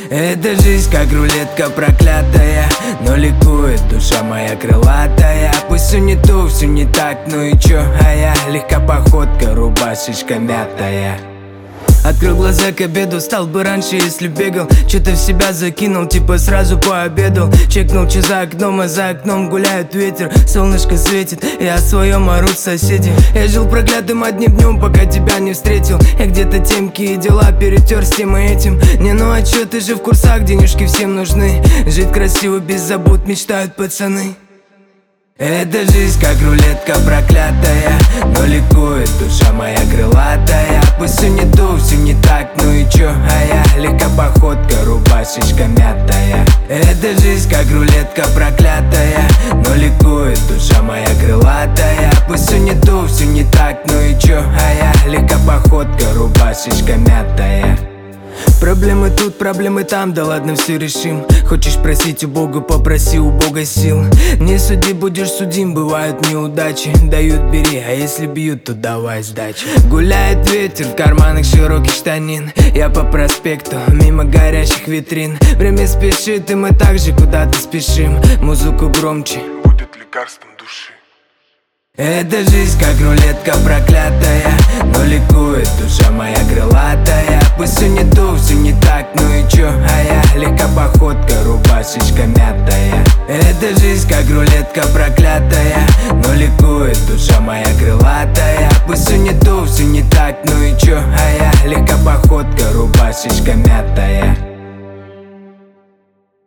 Эта жизнь как рулетка проклятая, но ликует душа моя крылатая. Пусть все не то, все не так, ну и чё, а я легка походка, рубашечка мятая. Открыл глаза к обеду, стал бы раньше, если бегал. Что-то в себя закинул, типа сразу пообедал. Чекнул, что за окном, а за окном гуляет ветер. Солнышко светит, я о своем орут соседи. Я жил проклятым одним днем, пока тебя не встретил. Я где-то темки и дела перетер с тем и этим. Не, ну а чё, ты же в курсах, денежки всем нужны. Жить красиво, без забот, мечтают пацаны. Эта жизнь как рулетка проклятая, но ликует душа моя крылатая. Пусть все не то, все не так, ну и чё, а я легка походка, рубашечка мятая. Эта жизнь как рулетка проклятая, но ликует душа моя крылатая. Пусть все не то, все не так, ну и чё, а я легка походка, рубашечка мятая. Проблемы тут, проблемы там, да ладно, все решим. Хочешь просить у Бога, попроси у Бога сил. Не суди, будешь судим, бывают неудачи. Дают, бери, а если бьют, то давай сдачи. Гуляет ветер в карманах широких штанин. Я по проспекту, мимо горящих витрин. Время спешит, и мы также куда-то спешим. Музыку громче, будет лекарством души. Эта жизнь как рулетка проклятая, но ликует душа моя крылатая. Пусть все не то, все не так, ну и чё, а я легка походка, рубашечка мятая. Эта жизнь как рулетка проклятая, но ликует душа моя крылатая. Пусть все не то, все не так, ну и чё, а я легка походка, рубашечка мятая.